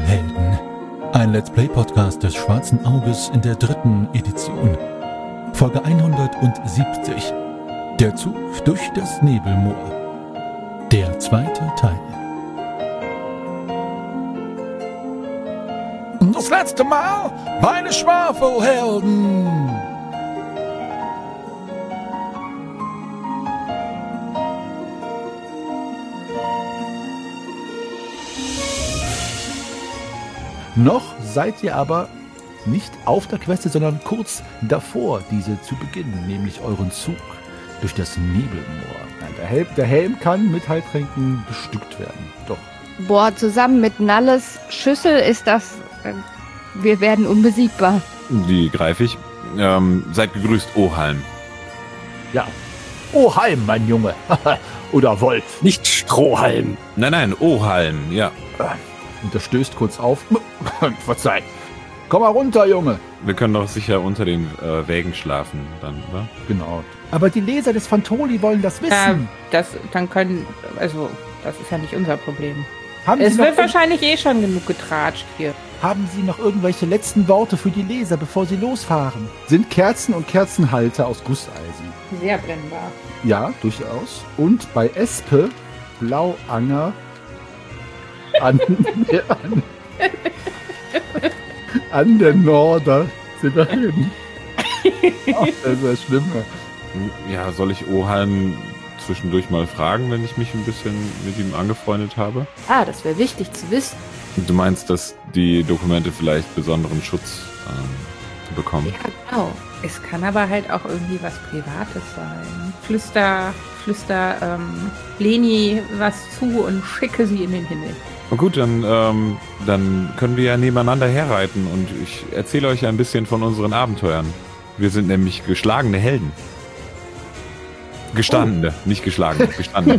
Schwafelhelden. Ein Let's Play Podcast des Schwarzen Auges in der 3. Edition. Folge 170. Der Zug durch das Nebelmoor. Der 2. Teil. Das letzte Mal bei den Schwafelhelden. Noch seid ihr aber nicht auf der Queste, sondern kurz davor, diese zu beginnen, nämlich euren Zug durch das Nebelmoor. Der Helm kann mit Heiltränken bestückt werden. Doch. Boah, zusammen mit Nalles Schüssel ist das... wir werden unbesiegbar. Die greife ich. Seid gegrüßt, Ohalm. Ja. Ohalm, mein Junge. Oder Wolf. Nicht Strohhalm. Nein, Ohalm, ja. Und er stößt kurz auf. Verzeih. Komm mal runter, Junge. Wir können doch sicher unter den Wägen schlafen dann, oder? Genau. Aber die Leser des Fantoli wollen das wissen. Das ist ja nicht unser Problem. Es wird wahrscheinlich schon genug getratscht hier. Haben Sie noch irgendwelche letzten Worte für die Leser, bevor Sie losfahren? Sind Kerzen und Kerzenhalter aus Gusseisen? Sehr brennbar. Ja, durchaus. Und bei Espe, Blauanger, an der Norder sind wir hin. Ach, das ist ja schlimm. Ja, soll ich Ohalm zwischendurch mal fragen, wenn ich mich ein bisschen mit ihm angefreundet habe? Das wäre wichtig zu wissen. Du meinst, dass die Dokumente vielleicht besonderen Schutz bekommen? Ja, genau. Es kann aber halt auch irgendwie was Privates sein. Flüster Leni was zu und schicke sie in den Himmel. Na gut, dann können wir ja nebeneinander herreiten und ich erzähle euch ein bisschen von unseren Abenteuern. Wir sind nämlich geschlagene Helden. Gestandene, nicht geschlagene, gestandene.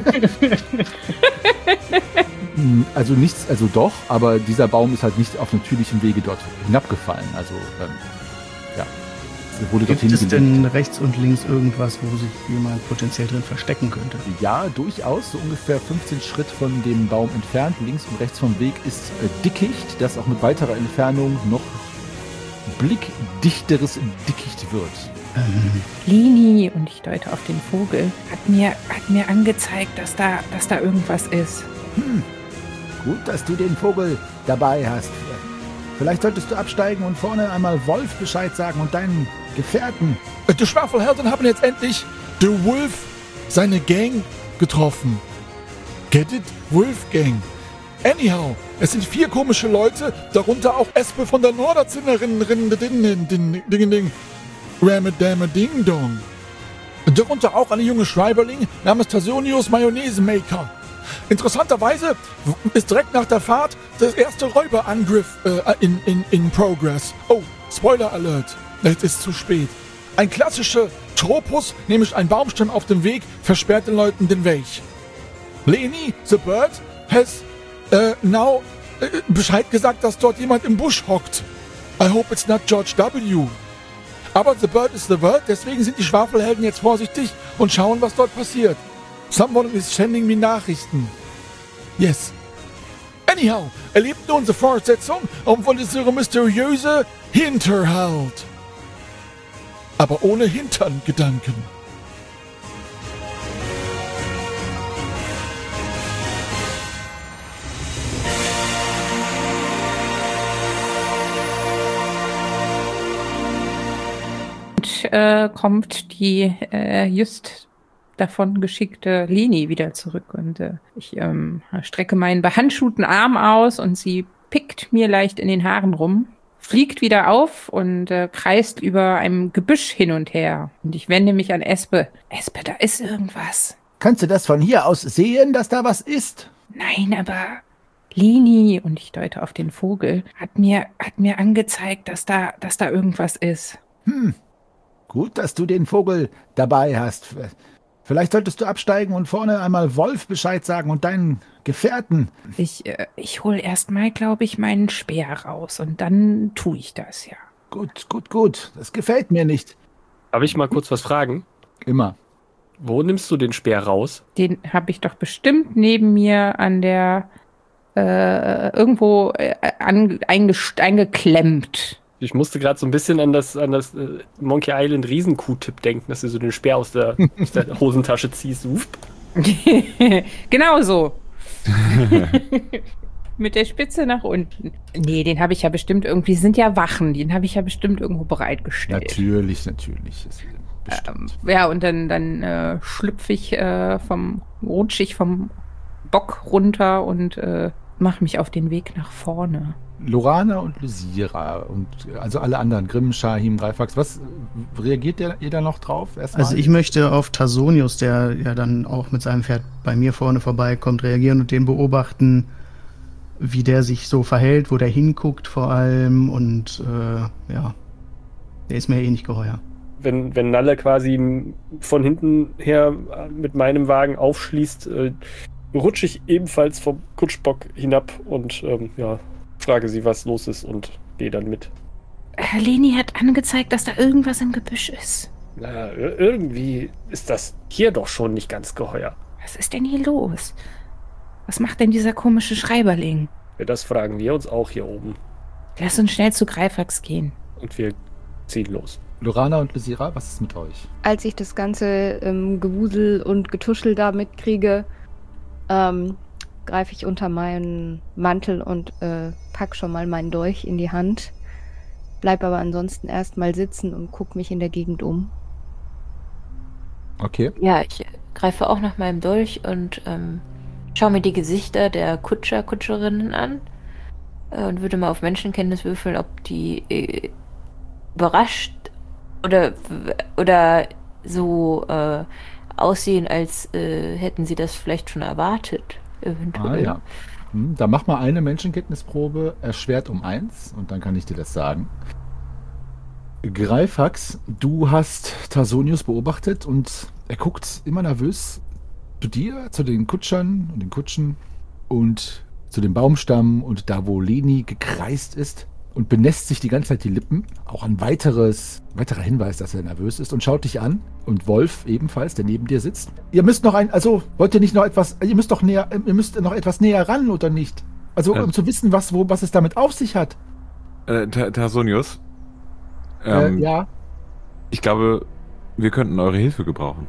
Also doch, aber dieser Baum ist halt nicht auf natürlichem Wege dort hinabgefallen. Also, ja. Gibt es denn rechts und links irgendwas, wo sich jemand potenziell drin verstecken könnte? Ja, durchaus. So ungefähr 15 Schritt von dem Baum entfernt, links und rechts vom Weg, ist Dickicht, das auch mit weiterer Entfernung noch blickdichteres Dickicht wird. Lini, und ich deute auf den Vogel, hat mir angezeigt, dass da irgendwas ist. Gut, dass du den Vogel dabei hast. Vielleicht solltest du absteigen und vorne einmal Wolf Bescheid sagen und deinen Gefährten. Die Schwafelhelden haben jetzt endlich The Wolf, seine Gang, getroffen. Get it? Wolf Gang. Anyhow, es sind 4 komische Leute, darunter auch Espe von der Norderzinnerin, Ding, Ding Dong. Darunter auch eine junge Schreiberling namens Tasonius Mayonnaise-Maker. Interessanterweise ist direkt nach der Fahrt der erste Räuberangriff in Progress. Oh, Spoiler Alert. Es ist zu spät. Ein klassischer Tropus, nämlich ein Baumstamm auf dem Weg, versperrt den Leuten den Weg. Leni, the Bird, has now Bescheid gesagt, dass dort jemand im Busch hockt. I hope it's not George W. Aber the Bird is the word, deswegen sind die Schwafelhelden jetzt vorsichtig und schauen, was dort passiert. Someone is sending me Nachrichten. Yes. Anyhow, erlebt nun die Fortsetzung von dieser mysteriöse Hinterhalt. Aber ohne Hinterngedanken. Und kommt die just davon geschickte Leni wieder zurück und ich strecke meinen behandschuhten Arm aus und sie pickt mir leicht in den Haaren rum, fliegt wieder auf und kreist über einem Gebüsch hin und her. Und ich wende mich an Espe. Espe, da ist irgendwas. Kannst du das von hier aus sehen, dass da was ist? Nein, aber Leni, und ich deute auf den Vogel, hat mir angezeigt, dass da irgendwas ist. Gut, dass du den Vogel dabei hast. Vielleicht solltest du absteigen und vorne einmal Wolf Bescheid sagen und deinen Gefährten. Ich hol erstmal, glaube ich, meinen Speer raus und dann tue ich das, ja. Gut. Das gefällt mir nicht. Darf ich mal kurz was fragen? Immer. Wo nimmst du den Speer raus? Den habe ich doch bestimmt neben mir an der irgendwo eingeklemmt. Ich musste gerade so ein bisschen an das Monkey Island Riesen-Q-Tip denken, dass du so den Speer aus der Hosentasche ziehst. Genau so. Mit der Spitze nach unten. Nee, den habe ich ja bestimmt irgendwie, sind ja Wachen, den habe ich ja bestimmt irgendwo bereitgestellt. Natürlich. Ja, und dann rutsche ich vom Bock runter und mache mich auf den Weg nach vorne. Lorana und Lysira und also alle anderen, Grimm, Shahim, Greifax, was reagiert ihr da noch drauf? Erstmal? Also ich möchte auf Tasonius, der ja dann auch mit seinem Pferd bei mir vorne vorbeikommt, reagieren und den beobachten, wie der sich so verhält, wo der hinguckt vor allem und der ist mir eh nicht geheuer. Wenn Nalle quasi von hinten her mit meinem Wagen aufschließt, rutsche ich ebenfalls vom Kutschbock hinab und frage sie, was los ist und gehe dann mit. Leni hat angezeigt, dass da irgendwas im Gebüsch ist. Na, irgendwie ist das hier doch schon nicht ganz geheuer. Was ist denn hier los? Was macht denn dieser komische Schreiberling? Ja, das fragen wir uns auch hier oben. Lass uns schnell zu Greifax gehen. Und wir ziehen los. Lorana und Lysira, was ist mit euch? Als ich das ganze Gewusel und Getuschel da mitkriege, greife ich unter meinen Mantel und pack schon mal meinen Dolch in die Hand. Bleib aber ansonsten erstmal sitzen und guck mich in der Gegend um. Okay. Ja, ich greife auch nach meinem Dolch und schaue mir die Gesichter der Kutscherinnen an und würde mal auf Menschenkenntnis würfeln, ob die überrascht oder so aussehen, als hätten sie das vielleicht schon erwartet, eventuell. Ja. Da mach mal eine Menschenkenntnisprobe, erschwert um 1 und dann kann ich dir das sagen. Greifax, du hast Tasonius beobachtet und er guckt immer nervös zu dir, zu den Kutschern und den Kutschen und zu dem Baumstamm und da, wo Leni gekreist ist und benässt sich die ganze Zeit die Lippen. Auch ein weiterer Hinweis, dass er nervös ist und schaut dich an. Und Wolf ebenfalls, der neben dir sitzt. Ihr müsst noch wollt ihr nicht noch etwas, ihr müsst noch etwas näher ran, oder nicht? Also, um zu wissen, was es damit auf sich hat. Tasonius? Ja. Ich glaube, wir könnten eure Hilfe gebrauchen.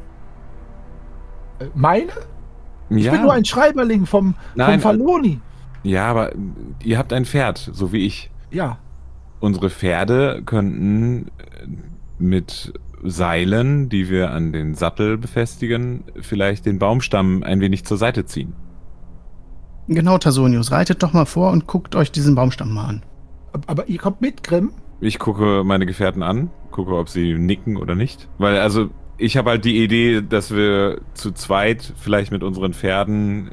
Meine? Ich Ja. bin nur ein Schreiberling vom Faloni. Ja, aber ihr habt ein Pferd, so wie ich. Ja. Unsere Pferde könnten mit Seilen, die wir an den Sattel befestigen, vielleicht den Baumstamm ein wenig zur Seite ziehen. Genau, Tasonius, reitet doch mal vor und guckt euch diesen Baumstamm mal an. Aber ihr kommt mit, Grimm? Ich gucke meine Gefährten an, gucke, ob sie nicken oder nicht. Weil, also, ich habe halt die Idee, dass wir zu zweit vielleicht mit unseren Pferden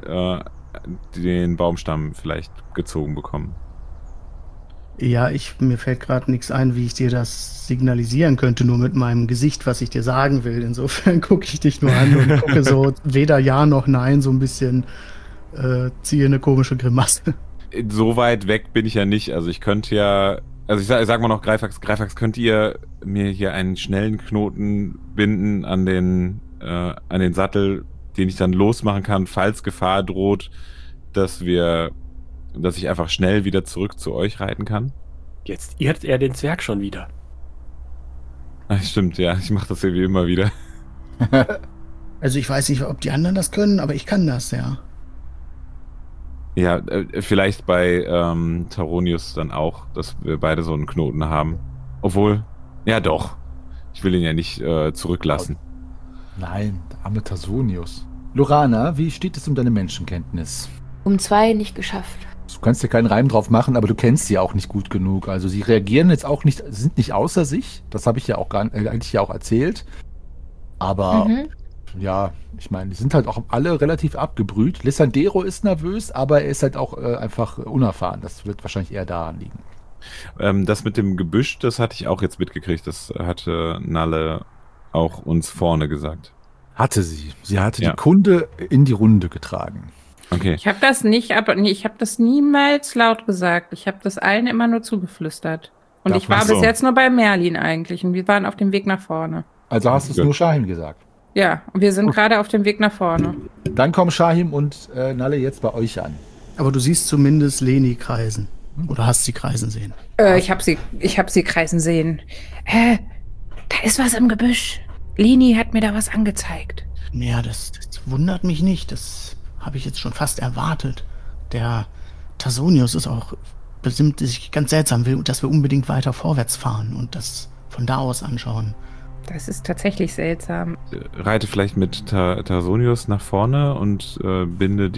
den Baumstamm vielleicht gezogen bekommen. Ja, mir fällt gerade nichts ein, wie ich dir das signalisieren könnte, nur mit meinem Gesicht, was ich dir sagen will. Insofern gucke ich dich nur an und gucke so weder Ja noch Nein, so ein bisschen ziehe eine komische Grimasse. So weit weg bin ich ja nicht. Also ich könnte ja, also ich sag mal noch Greifax, könnt ihr mir hier einen schnellen Knoten binden an den Sattel, den ich dann losmachen kann, falls Gefahr droht, dass ich einfach schnell wieder zurück zu euch reiten kann? Jetzt irrt er den Zwerg schon wieder. Ach, stimmt, ja. Ich mache das ja wie immer wieder. Also ich weiß nicht, ob die anderen das können, aber ich kann das, ja. Ja, vielleicht bei Taronius dann auch, dass wir beide so einen Knoten haben. Obwohl, ja doch. Ich will ihn ja nicht zurücklassen. Nein, der arme Tasonius. Lorana, wie steht es um deine Menschenkenntnis? Um 2 nicht geschafft. Du kannst dir keinen Reim drauf machen, aber du kennst sie auch nicht gut genug. Also sie reagieren jetzt auch nicht, sind nicht außer sich. Das habe ich ja auch eigentlich auch erzählt. Aber ja, ich meine, die sind halt auch alle relativ abgebrüht. Lissandero ist nervös, aber er ist halt auch einfach unerfahren. Das wird wahrscheinlich eher daran liegen. Das mit dem Gebüsch, das hatte ich auch jetzt mitgekriegt. Das hatte Nalle auch uns vorne gesagt. Hatte sie. Sie hatte die Kunde in die Runde getragen. Okay. Ich habe das ich habe das niemals laut gesagt. Ich habe das allen immer nur zugeflüstert. Und ich war bis jetzt nur bei Merlin eigentlich und wir waren auf dem Weg nach vorne. Also hast du es nur Shahim gesagt? Ja, und wir sind gerade auf dem Weg nach vorne. Dann kommen Shahim und Nalle jetzt bei euch an. Aber du siehst zumindest Leni kreisen. Oder hast sie kreisen sehen? Ich hab sie kreisen sehen. Da ist was im Gebüsch. Leni hat mir da was angezeigt. Ja, das wundert mich nicht. Das habe ich jetzt schon fast erwartet. Der Tasonius ist auch bestimmt sich ganz seltsam, will, dass wir unbedingt weiter vorwärts fahren und das von da aus anschauen. Das ist tatsächlich seltsam. Reite vielleicht mit Tasonius nach vorne und binde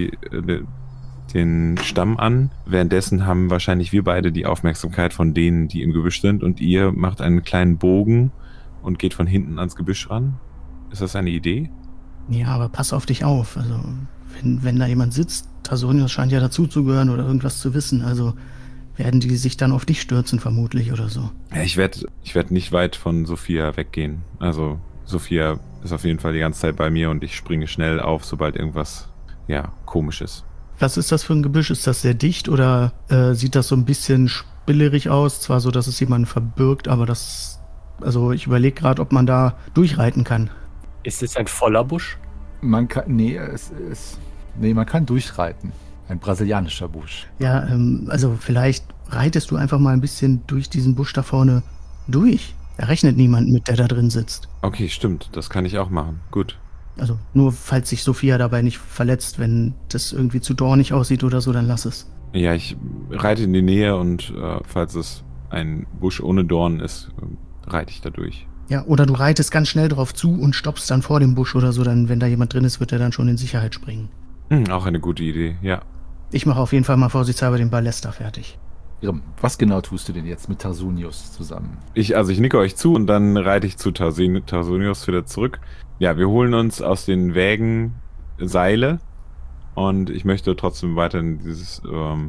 den Stamm an. Währenddessen haben wahrscheinlich wir beide die Aufmerksamkeit von denen, die im Gebüsch sind, und ihr macht einen kleinen Bogen und geht von hinten ans Gebüsch ran. Ist das eine Idee? Ja, aber pass auf dich auf. Also, wenn da jemand sitzt, Tasonius scheint ja dazuzugehören oder irgendwas zu wissen, also werden die sich dann auf dich stürzen vermutlich oder so. Ja, ich werd nicht weit von Sophia weggehen. Also Sophia ist auf jeden Fall die ganze Zeit bei mir und ich springe schnell auf, sobald irgendwas, komisch ist. Was ist das für ein Gebüsch? Ist das sehr dicht oder sieht das so ein bisschen spillerig aus? Zwar so, dass es jemanden verbirgt, aber ich überlege gerade, ob man da durchreiten kann. Ist es ein voller Busch? Man kann durchreiten. Ein brasilianischer Busch. Ja, also vielleicht reitest du einfach mal ein bisschen durch diesen Busch da vorne durch. Da rechnet niemand mit, der da drin sitzt. Okay, stimmt. Das kann ich auch machen. Gut. Also nur, falls sich Sophia dabei nicht verletzt, wenn das irgendwie zu dornig aussieht oder so, dann lass es. Ja, ich reite in die Nähe und falls es ein Busch ohne Dorn ist, reite ich da durch. Ja, oder du reitest ganz schnell drauf zu und stoppst dann vor dem Busch oder so, dann, wenn da jemand drin ist, wird er dann schon in Sicherheit springen. Auch eine gute Idee, ja. Ich mache auf jeden Fall mal vorsichtshalber den Ballester fertig. Was genau tust du denn jetzt mit Tasonius zusammen? Ich nicke euch zu und dann reite ich zu Tasonius wieder zurück. Ja, wir holen uns aus den Wägen Seile und ich möchte trotzdem weiterhin dieses,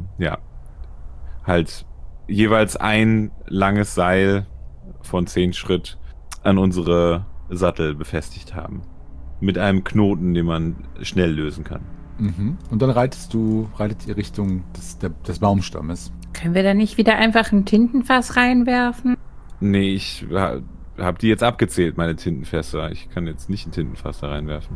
halt jeweils ein langes Seil von 10 Schritt an unsere Sattel befestigt haben. Mit einem Knoten, den man schnell lösen kann. Mhm. Und dann reitet ihr Richtung des Baumstammes. Können wir da nicht wieder einfach ein Tintenfass reinwerfen? Nee, ich habe die jetzt abgezählt, meine Tintenfässer. Ich kann jetzt nicht ein Tintenfass da reinwerfen.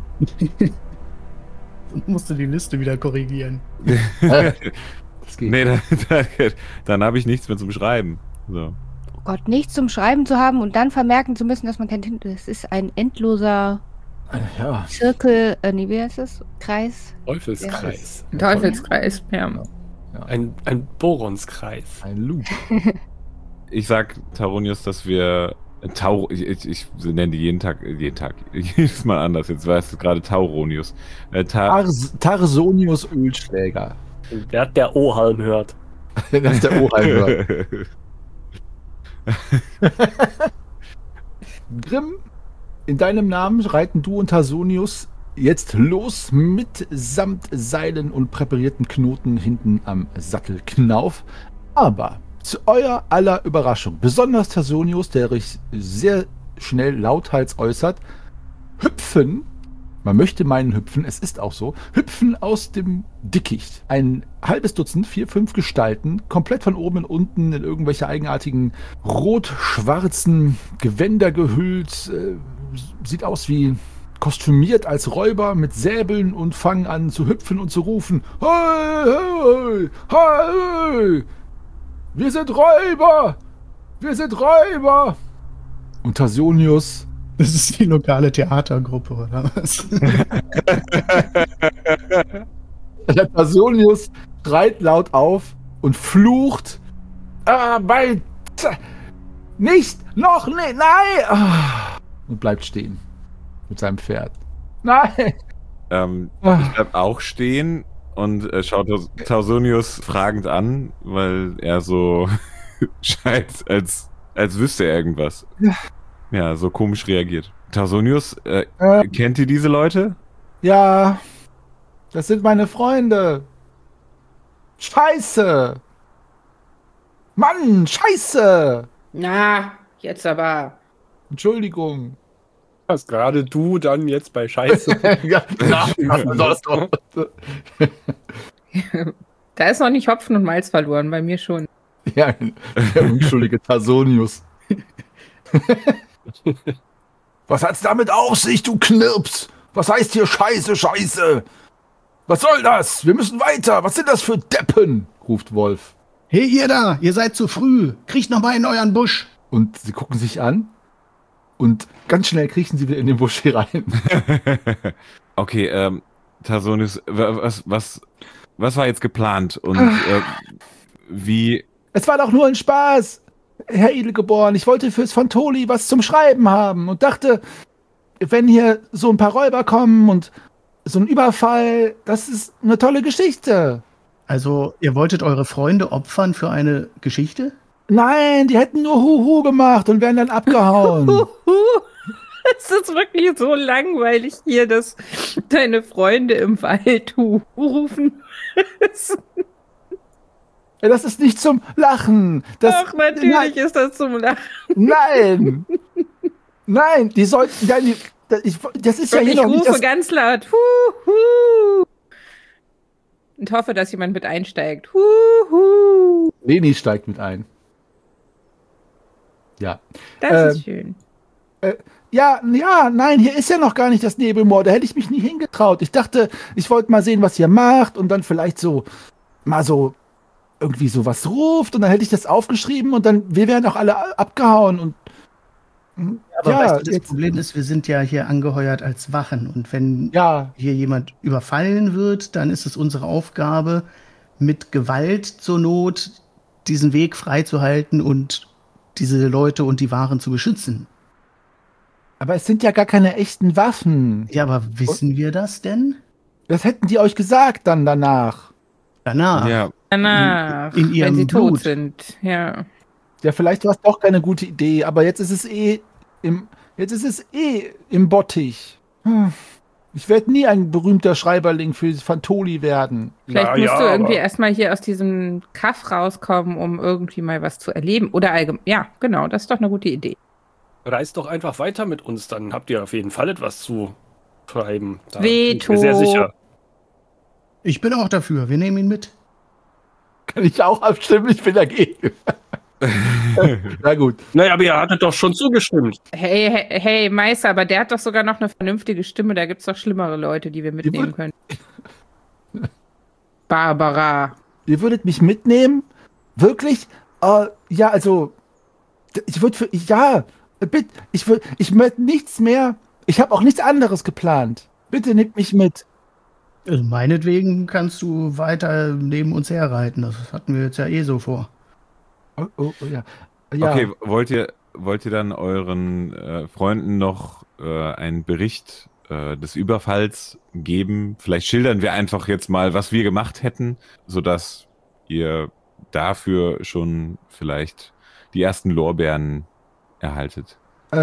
Musst du die Liste wieder korrigieren. Das geht. Nee, dann habe ich nichts mehr zum Schreiben. So. Oh Gott, nichts zum Schreiben zu haben und dann vermerken zu müssen, dass man kein Tinte... Das ist ein endloser Zirkel... wie heißt das? Kreis? Teufelskreis. Ja. Teufelskreis, ja. Ein Boronskreis. Ein Loop. Ich sag Taronius, dass wir ich nenne die jeden Tag, jedes Mal anders. Jetzt weißt du gerade Tauronius. Tarsonius Ölschläger. Wer hat der O-Halm hört? Das ist der O-Halm hört. Grimm, in deinem Namen reiten du und Tarsonius jetzt los mitsamt Seilen und präparierten Knoten hinten am Sattelknauf. Aber zu euer aller Überraschung, besonders Tarsonius, der sich sehr schnell lauthals äußert, man möchte meinen hüpfen, es ist auch so, hüpfen aus dem Dickicht. Ein halbes Dutzend, 4, 5 Gestalten, komplett von oben und unten in irgendwelche eigenartigen rot-schwarzen Gewänder gehüllt, sieht aus wie kostümiert als Räuber mit Säbeln und fangen an zu hüpfen und zu rufen: Hey, hey, hey! Wir sind Räuber! Wir sind Räuber! Und Tarsonius... Das ist die lokale Theatergruppe, oder was? Der Tarsonius schreit laut auf und flucht: Nicht! Noch nicht! Nein! Und bleibt stehen. Mit seinem Pferd. Nein! Ich bleib auch stehen und schaut Tarsonius fragend an, weil er so scheint, als wüsste er irgendwas. Ja, so komisch reagiert. Tarsonius, kennt ihr diese Leute? Ja, das sind meine Freunde. Scheiße! Mann, Scheiße! Na, jetzt aber. Entschuldigung. Was gerade du dann jetzt bei Scheiße? Da ist noch nicht Hopfen und Malz verloren, bei mir schon. Ja, der unschuldige Tarsonius. Was hat's damit auf sich, du Knirps? Was heißt hier Scheiße, Scheiße? Was soll das? Wir müssen weiter. Was sind das für Deppen? Ruft Wolf. Hey, ihr da, ihr seid zu früh. Kriecht noch mal in euren Busch. Und sie gucken sich an und ganz schnell kriechen sie wieder in den Busch hier rein. Okay, Tarsonius, was war jetzt geplant und wie... Es war doch nur ein Spaß, Herr Edelgeboren. Ich wollte fürs Fantoli was zum Schreiben haben und dachte, wenn hier so ein paar Räuber kommen und so ein Überfall, das ist eine tolle Geschichte. Also, ihr wolltet eure Freunde opfern für eine Geschichte? Nein, die hätten nur Huhu gemacht und wären dann abgehauen. Es ist wirklich so langweilig hier, dass deine Freunde im Wald rufen. Ja, das ist nicht zum Lachen. Doch, natürlich ist das zum Lachen. Nein. Nein, die sollten ja nicht. Das ist ja hier Ich noch nicht. rufe ganz laut. Huhu. Und hoffe, dass jemand mit einsteigt. Huhu. Leni steigt mit ein. Ja. Das ist schön. Ja, nein, hier ist ja noch gar nicht das Nebelmoor. Da hätte ich mich nie hingetraut. Ich dachte, ich wollte mal sehen, was ihr macht und dann vielleicht so mal so irgendwie so was ruft und dann hätte ich das aufgeschrieben und dann wir wären auch alle abgehauen und Aber ja, weißt du, das jetzt- Problem ist, wir sind ja hier angeheuert als Wachen. Und wenn ja, hier jemand überfallen wird, dann ist es unsere Aufgabe, mit Gewalt zur Not diesen Weg freizuhalten und diese Leute und die Waren zu beschützen. aber es sind ja gar keine echten Waffen. Ja, aber wissen wir das denn? Das hätten die euch gesagt dann danach. Danach. Ja, Danach, in ihrem wenn sie Blut. tot sind. Ja. Ja, vielleicht war es doch keine gute Idee, aber jetzt ist es im Bottich. Ich werde nie ein berühmter Schreiberling für Fantoli werden. Vielleicht Na musst ja, du irgendwie aber- erstmal hier aus diesem Kaff rauskommen, um irgendwie mal was zu erleben. Oder allgemein. Ja, genau, das ist doch eine gute Idee. Reist doch einfach weiter mit uns, dann habt ihr auf jeden Fall etwas zu schreiben. Da Veto. bin ich mir sehr sicher. Ich bin auch dafür. Wir nehmen ihn mit. Kann ich auch abstimmen? Ich bin dagegen. Na gut. Naja, aber ihr hattet doch schon zugestimmt. Hey, Meister, aber der hat doch sogar noch eine vernünftige Stimme. Da gibt's doch schlimmere Leute, die wir mitnehmen können. Barbara. Ihr würdet mich mitnehmen? Wirklich? Ja, also, ich würde bitte, ich möchte nichts mehr. Ich habe auch nichts anderes geplant. Bitte nehmt mich mit. Also meinetwegen kannst du weiter neben uns herreiten. Das hatten wir jetzt ja eh so vor. Oh, ja. Ja. okay, wollt ihr dann euren Freunden noch einen Bericht des Überfalls geben? Vielleicht schildern wir einfach jetzt mal, was wir gemacht hätten, sodass ihr dafür schon vielleicht die ersten Lorbeeren erhaltet.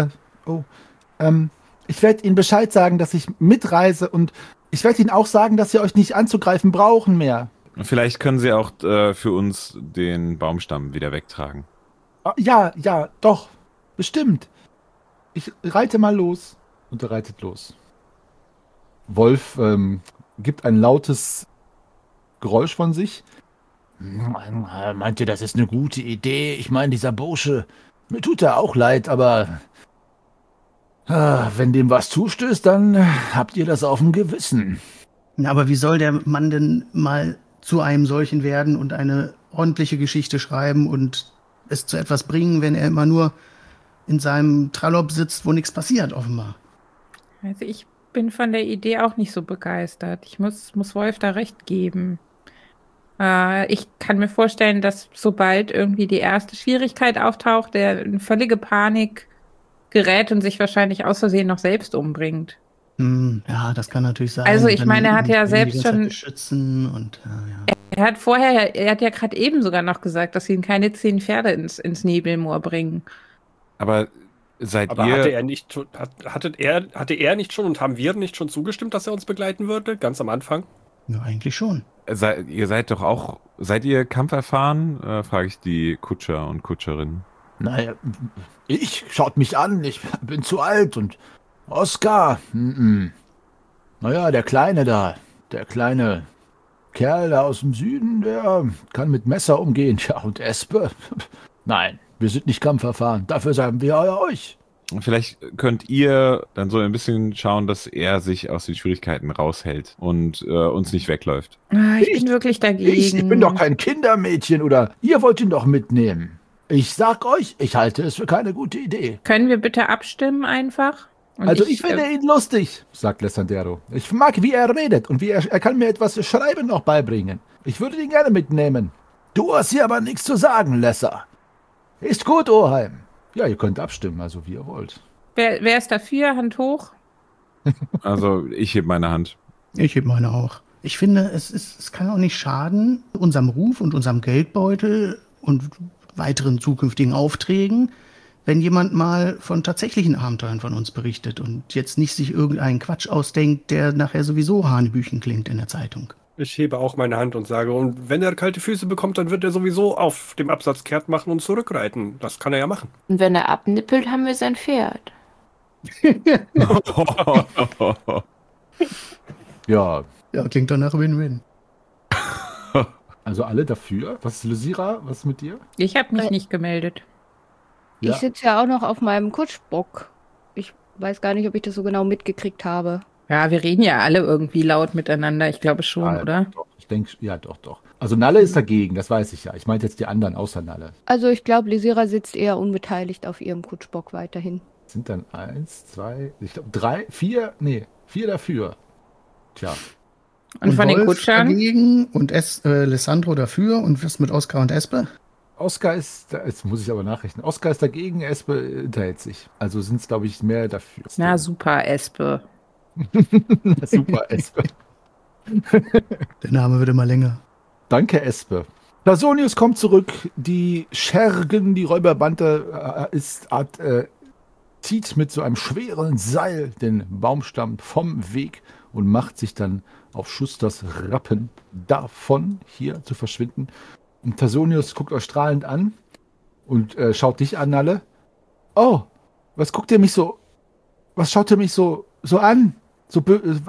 Ich werde Ihnen Bescheid sagen, dass ich mitreise und ich werde Ihnen auch sagen, dass Sie euch nicht anzugreifen brauchen mehr. Vielleicht können sie auch für uns den Baumstamm wieder wegtragen. Ja, doch. Bestimmt. Ich reite mal los. Und er reitet los. Wolf gibt ein lautes Geräusch von sich. Meint ihr, das ist eine gute Idee? Ich meine, dieser Bursche, mir tut er auch leid, aber wenn dem was zustößt, dann habt ihr das auf dem Gewissen. Na, aber wie soll der Mann denn mal zu einem solchen werden und eine ordentliche Geschichte schreiben und es zu etwas bringen, wenn er immer nur in seinem Trallop sitzt, wo nichts passiert, offenbar? Also ich bin von der Idee auch nicht so begeistert. Ich muss Wolf da recht geben. Ich kann mir vorstellen, dass sobald irgendwie die erste Schwierigkeit auftaucht, der in völlige Panik gerät und sich wahrscheinlich aus Versehen noch selbst umbringt. Ja, das kann natürlich sein. Also ich Dann meine, er hat ja die selbst ganze Zeit schon- beschützen und ja. Er hat ja gerade eben sogar noch gesagt, dass ihn keine 10 Pferde ins Nebelmoor bringen. Aber seid Aber ihr... hatte er nicht schon und haben wir nicht schon zugestimmt, dass er uns begleiten würde? Ganz am Anfang? Ja, eigentlich schon. Ihr seid doch auch... Seid ihr kampferfahren? Frage ich die Kutscher und Kutscherinnen. Naja, schaut mich an, ich bin zu alt und Oskar, naja, der kleine Kerl da aus dem Süden, der kann mit Messer umgehen. Ja, und Espe? Nein, wir sind nicht kampferfahren, dafür sagen wir euch. Vielleicht könnt ihr dann so ein bisschen schauen, dass er sich aus den Schwierigkeiten raushält und uns nicht wegläuft. Ich bin wirklich dagegen. Ich bin doch kein Kindermädchen oder ihr wollt ihn doch mitnehmen. Ich sag euch, ich halte es für keine gute Idee. Können wir bitte abstimmen einfach? Und Also ich finde ihn lustig, sagt Lessandero. Ich mag, wie er redet und wie er kann mir etwas Schreiben noch beibringen. Ich würde ihn gerne mitnehmen. Du hast hier aber nichts zu sagen, Lesser. Ist gut, Oheim. Ja, ihr könnt abstimmen, also wie ihr wollt. Wer ist dafür? Hand hoch. Also ich heb meine Hand. Ich heb meine auch. Ich finde, es kann auch nicht schaden, unserem Ruf und unserem Geldbeutel und weiteren zukünftigen Aufträgen, wenn jemand mal von tatsächlichen Abenteuern von uns berichtet und jetzt nicht sich irgendeinen Quatsch ausdenkt, der nachher sowieso Hanebüchen klingt in der Zeitung. Ich hebe auch meine Hand und sage, und wenn er kalte Füße bekommt, dann wird er sowieso auf dem Absatz kehrt machen und zurückreiten. Das kann er ja machen. Und wenn er abnippelt, haben wir sein Pferd. Ja, Ja, klingt doch nach Win-Win. also alle dafür. Was ist Lysira? Was ist mit dir? Ich habe mich nicht gemeldet. Ja. Ich sitze ja auch noch auf meinem Kutschbock. Ich weiß gar nicht, ob ich das so genau mitgekriegt habe. Ja, wir reden ja alle irgendwie laut miteinander. Ich glaube schon, oder? Doch, ich denke, ja, doch. Also Nalle ist dagegen, das weiß ich ja. Ich meinte jetzt die anderen außer Nalle. Also ich glaube, Lysira sitzt eher unbeteiligt auf ihrem Kutschbock weiterhin. Sind dann 1, 2, ich glaube 3, 4, nee, 4 dafür. Tja, Und von den Wolf Kutschern? dagegen und Alessandro dafür. Und was mit Oskar und Espe? Oskar ist, jetzt muss ich aber nachrechnen, Oskar ist dagegen, Espe unterhält sich. Also sind es, glaube ich, mehr dafür. Na super, Espe. Super, Espe. Der Name wird immer länger. Danke, Espe. Blasonius kommt zurück, die Schergen, die Räuberbande zieht mit so einem schweren Seil den Baumstamm vom Weg und macht sich dann auf Schusters Rappen davon, hier zu verschwinden. Und Tasonius guckt euch strahlend an und schaut dich an, Nalle. Oh, was guckt ihr mich so, was schaut ihr mich so an? So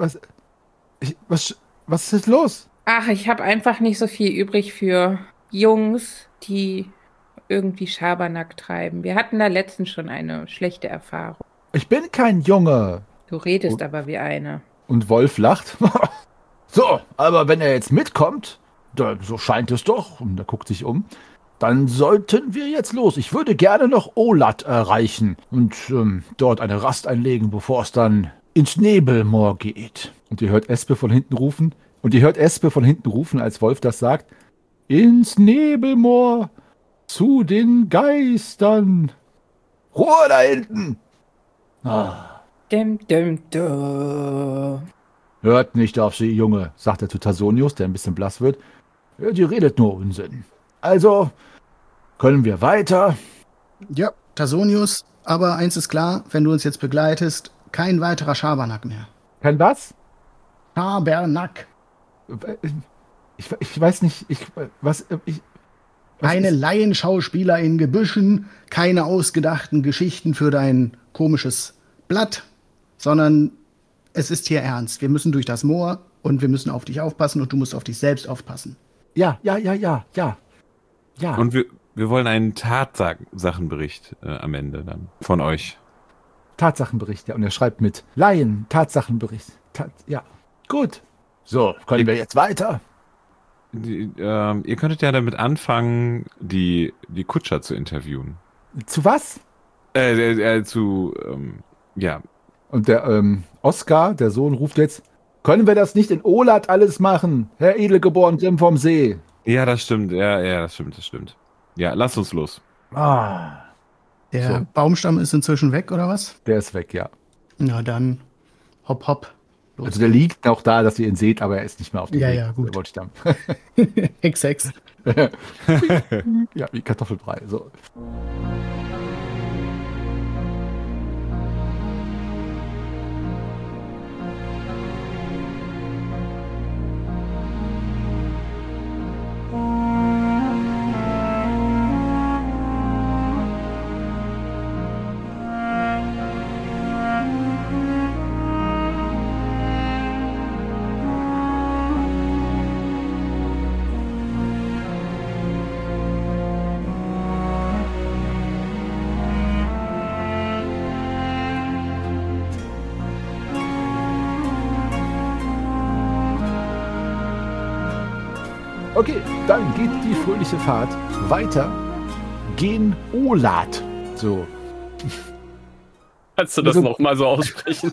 was ist los? Ach, ich habe einfach nicht so viel übrig für Jungs, die irgendwie Schabernack treiben. Wir hatten da letztens schon eine schlechte Erfahrung. Ich bin kein Junge. Du redest aber wie eine. Und Wolf lacht. So, aber wenn er jetzt mitkommt, so scheint es doch, und er guckt sich um, dann sollten wir jetzt los. Ich würde gerne noch Olat erreichen und dort eine Rast einlegen, bevor es dann ins Nebelmoor geht. Und ihr hört Espe von hinten rufen, als Wolf das sagt, ins Nebelmoor, zu den Geistern. Ruhe da hinten! Ah. Dum, dum, dum. Hört nicht auf sie, Junge, sagt er zu Tasonius, der ein bisschen blass wird. Ja, die redet nur Unsinn. Also, können wir weiter? Ja, Tasonius, aber eins ist klar, wenn du uns jetzt begleitest, kein weiterer Schabernack mehr. Kein was? Schabernack. Ich weiß nicht, Keine Laienschauspieler in Gebüschen, keine ausgedachten Geschichten für dein komisches Blatt, sondern es ist hier ernst. Wir müssen durch das Moor und wir müssen auf dich aufpassen und du musst auf dich selbst aufpassen. Ja. Und wir wollen einen Tatsachenbericht am Ende dann von euch. Tatsachenbericht, ja. Und er schreibt mit Laien, Tatsachenbericht. Ja, gut. So, können wir jetzt weiter? Ihr könntet ja damit anfangen, die Kutscher zu interviewen. Zu was? Ja. Und der Oskar, der Sohn, ruft jetzt, können wir das nicht in Olat alles machen, Herr Edelgeboren Grimm vom See? Ja, das stimmt. Ja, das stimmt. Ja, lasst uns los. Der So. Baumstamm ist inzwischen weg, oder was? Der ist weg, ja. Na dann, hopp, hopp. Los. Also der liegt noch da, dass ihr ihn seht, aber er ist nicht mehr auf dem Ja, Weg. ja, gut. Wollte ich dann. Hex. Ja, wie Kartoffelbrei. So. Okay, dann geht die fröhliche Fahrt weiter gen Olat. So. Kannst du das nochmal so aussprechen?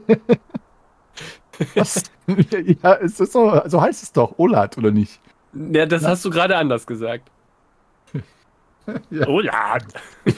Was? Ja, es ist so heißt es doch, Olat, oder nicht? Ja, das hast du gerade anders gesagt. Ja. Oh ja. Ich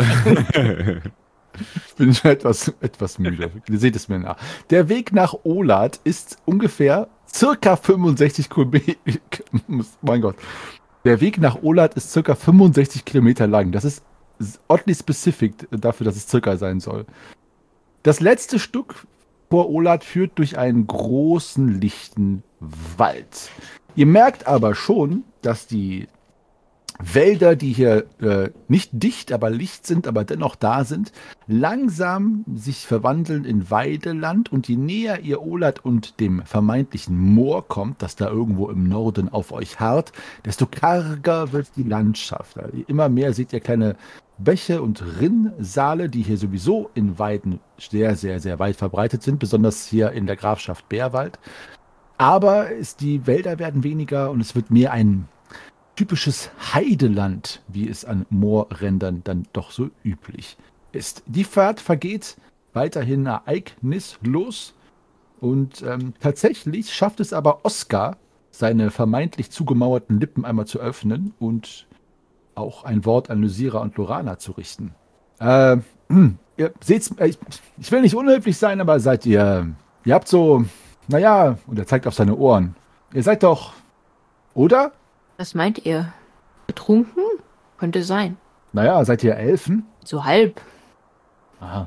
bin schon etwas müde. Ihr seht es mir nach. Der Weg nach Olat ist ungefähr circa 65 Kilometer. Mein Gott. Der Weg nach Olat ist circa 65 Kilometer lang. Das ist oddly specific dafür, dass es circa sein soll. Das letzte Stück vor Olat führt durch einen großen, lichten Wald. Ihr merkt aber schon, dass die Wälder, die hier nicht dicht, aber licht sind, aber dennoch da sind, langsam sich verwandeln in Weideland, und je näher ihr Olat und dem vermeintlichen Moor kommt, das da irgendwo im Norden auf euch harrt, desto karger wird die Landschaft. Immer mehr seht ihr kleine Bäche und Rinnsale, die hier sowieso in Weiden sehr, sehr, sehr weit verbreitet sind, besonders hier in der Grafschaft Bärwald. Aber die Wälder werden weniger und es wird mehr ein typisches Heideland, wie es an Moorrändern dann doch so üblich ist. Die Fahrt vergeht weiterhin ereignislos, und tatsächlich schafft es aber Oskar, seine vermeintlich zugemauerten Lippen einmal zu öffnen und auch ein Wort an Lysira und Lorana zu richten. Ihr seht's, ich will nicht unhöflich sein, aber ihr habt so, naja, und er zeigt auf seine Ohren. Ihr seid doch, oder? Was meint ihr? Betrunken? Könnte sein. Naja, seid ihr Elfen? So halb. Aha.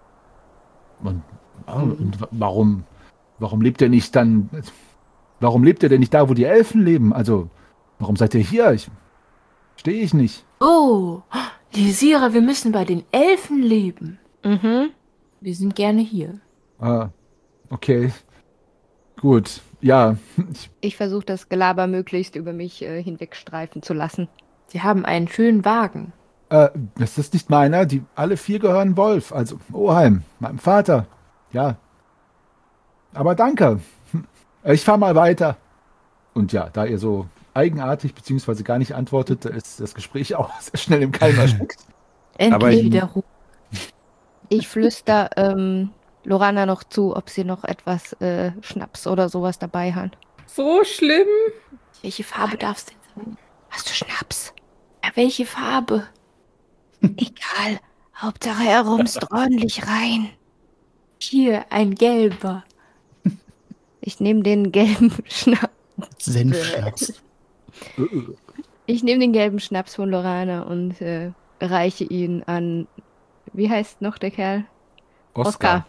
Und warum lebt ihr nicht dann? Warum lebt ihr denn nicht da, wo die Elfen leben? Also, warum seid ihr hier? Verstehe ich nicht. Oh, Lysira, wir müssen bei den Elfen leben. Mhm. Wir sind gerne hier. Ah, okay. Gut, ja. Ich versuche das Gelaber möglichst über mich hinwegstreifen zu lassen. Sie haben einen schönen Wagen. Das ist nicht meiner. Alle 4 gehören Wolf, also Oheim, meinem Vater. Ja. Aber danke. Ich fahre mal weiter. Und ja, da ihr so eigenartig bzw. gar nicht antwortet, ist das Gespräch auch sehr schnell im Keim erstickt. Endlich wieder Ruhe. Ich flüster Lorana noch zu, ob sie noch etwas Schnaps oder sowas dabei hat. So schlimm. Welche Farbe darf es denn sein? Hast du Schnaps? Ja, welche Farbe? Egal. Hauptsache er rumst ordentlich rein. Hier, ein gelber. Ich nehme den gelben Schnaps. Senfschnaps. Ich nehme den gelben Schnaps von Lorana und reiche ihn an. Wie heißt noch der Kerl? Oskar.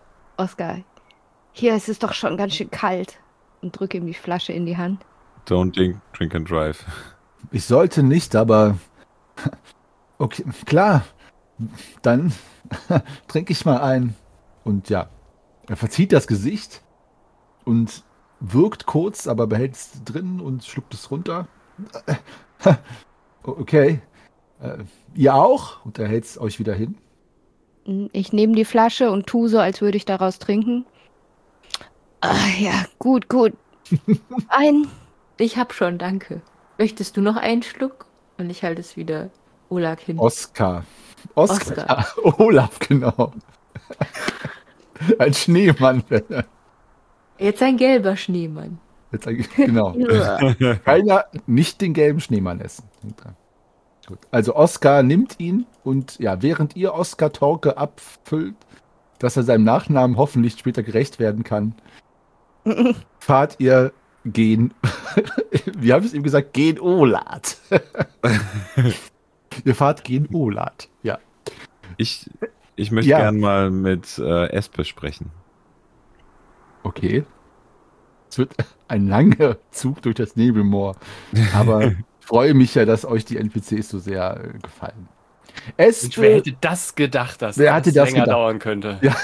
Hier, es ist doch schon ganz schön kalt. Und drücke ihm die Flasche in die Hand. Don't drink and drive. Ich sollte nicht, aber okay, klar. Dann trinke ich mal ein. Und ja, er verzieht das Gesicht und wirkt kurz, aber behält es drin und schluckt es runter. Okay. Ihr auch? Und er hält es euch wieder hin. Ich nehme die Flasche und tue so, als würde ich daraus trinken. Ja, gut. Ein. Ich hab schon, danke. Möchtest du noch einen Schluck? Und ich halte es wieder Olaf hin. Oskar. Olaf, genau. Ein Schneemann. Jetzt ein gelber Schneemann. Genau. Keiner nicht den gelben Schneemann essen. Gut. Also Oskar nimmt ihn und ja, während ihr Oskar Torke abfüllt, dass er seinem Nachnamen hoffentlich später gerecht werden kann, fahrt ihr gen, wie habe ich es ihm gesagt, gen Olat. Ihr fahrt gen Olat, ja. Ich möchte gern mal mit Espe sprechen. Okay. Es wird ein langer Zug durch das Nebelmoor, aber freue mich ja, dass euch die NPCs so sehr gefallen. Wer hätte das gedacht, dass das länger dauern könnte? Ja,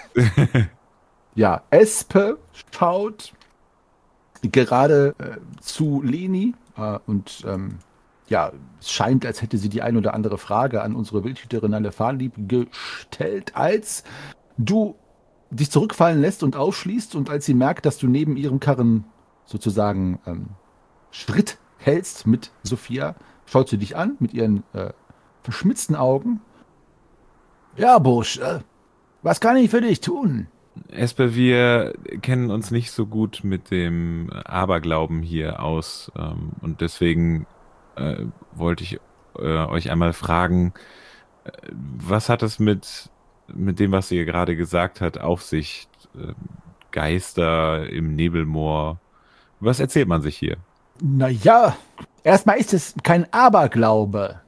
ja, Espe schaut gerade zu Leni und ja, es scheint, als hätte sie die ein oder andere Frage an unsere Wildhüterin Alefanlieb gestellt, als du dich zurückfallen lässt und aufschließt und als sie merkt, dass du neben ihrem Karren sozusagen Schritt hältst mit Sophia, schaut sie dich an mit ihren verschmitzten Augen. Ja, Bursch, was kann ich für dich tun? Espe, wir kennen uns nicht so gut mit dem Aberglauben hier aus und deswegen wollte ich euch einmal fragen, was hat es mit dem, was ihr gerade gesagt habt, auf sich? Geister im Nebelmoor. Was erzählt man sich hier? Naja, erstmal ist es kein Aberglaube.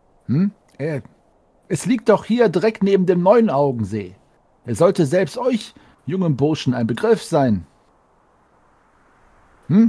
Es liegt doch hier direkt neben dem Neunaugensee. Er sollte selbst euch, jungen Burschen, ein Begriff sein. Da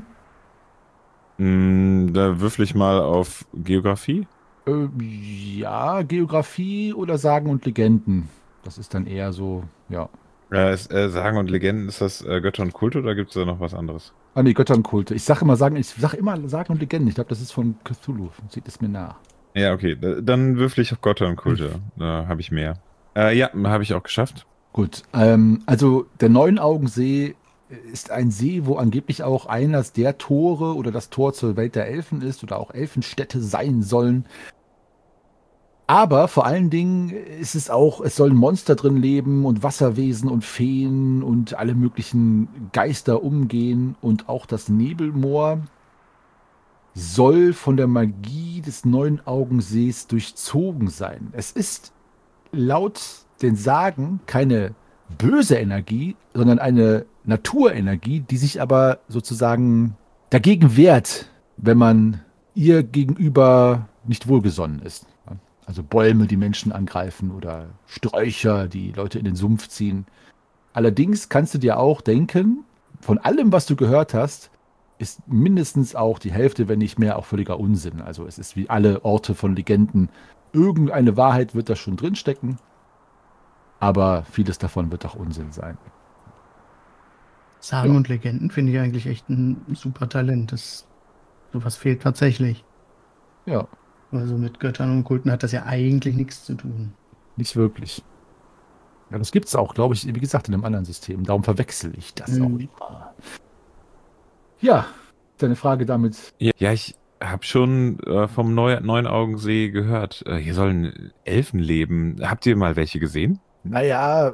würfel ich mal auf Geografie. Ja, Geografie oder Sagen und Legenden. Das ist dann eher so, ja. Sagen und Legenden, ist das Götter und Kulte oder gibt es da noch was anderes? Ah nee, Götter und Kulte. Ich sag immer Sagen und Legenden. Ich glaube, das ist von Cthulhu. Sieht es mir nach. Ja, okay. Dann würfel ich auf Götter und Kulte. Da habe ich mehr. Ja, habe ich auch geschafft. Gut. Also der Neunaugensee ist ein See, wo angeblich auch eines der Tore oder das Tor zur Welt der Elfen ist oder auch Elfenstädte sein sollen. Aber vor allen Dingen ist es auch, es sollen Monster drin leben und Wasserwesen und Feen und alle möglichen Geister umgehen. Und auch das Nebelmoor soll von der Magie des Neunaugensees durchzogen sein. Es ist laut den Sagen keine böse Energie, sondern eine Naturenergie, die sich aber sozusagen dagegen wehrt, wenn man ihr gegenüber nicht wohlgesonnen ist. Also Bäume, die Menschen angreifen oder Sträucher, die Leute in den Sumpf ziehen. Allerdings kannst du dir auch denken, von allem, was du gehört hast, ist mindestens auch die Hälfte, wenn nicht mehr, auch völliger Unsinn. Also es ist wie alle Orte von Legenden. Irgendeine Wahrheit wird da schon drinstecken, aber vieles davon wird auch Unsinn sein. Sagen und Legenden finde ich eigentlich echt ein super Talent. Sowas fehlt tatsächlich. Ja. Also mit Göttern und Kulten hat das ja eigentlich nichts zu tun. Nicht wirklich. Ja, das gibt es auch, glaube ich, wie gesagt, in einem anderen System. Darum verwechsel ich das auch immer. Ja, deine Frage damit. Ja, ich habe schon vom Neunaugensee gehört. Hier sollen Elfen leben. Habt ihr mal welche gesehen? Naja,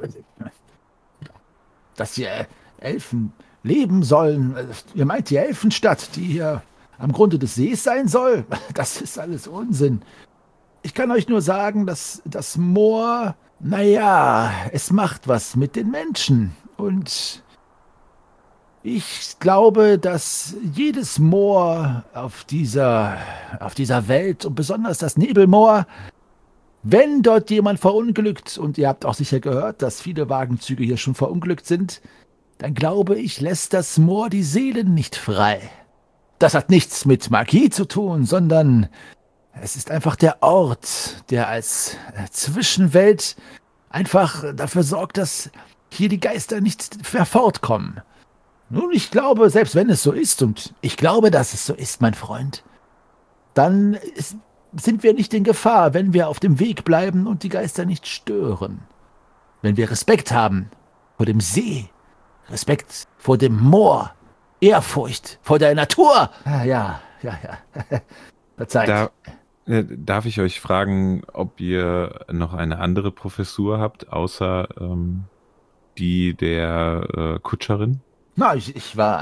dass hier Elfen leben sollen. Ihr meint die Elfenstadt, die hier am Grunde des Sees sein soll? Das ist alles Unsinn. Ich kann euch nur sagen, dass das Moor, naja, es macht was mit den Menschen. Und ich glaube, dass jedes Moor auf dieser Welt und besonders das Nebelmoor, wenn dort jemand verunglückt, und ihr habt auch sicher gehört, dass viele Wagenzüge hier schon verunglückt sind, dann glaube ich, lässt das Moor die Seelen nicht frei. Das hat nichts mit Magie zu tun, sondern es ist einfach der Ort, der als Zwischenwelt einfach dafür sorgt, dass hier die Geister nicht mehr fortkommen. Nun, ich glaube, selbst wenn es so ist, und ich glaube, dass es so ist, mein Freund, dann sind wir nicht in Gefahr, wenn wir auf dem Weg bleiben und die Geister nicht stören. Wenn wir Respekt haben vor dem See, Respekt vor dem Moor, Ehrfurcht vor der Natur. Ja. Verzeiht. Darf ich euch fragen, ob ihr noch eine andere Professur habt, außer die der Kutscherin? Na, ich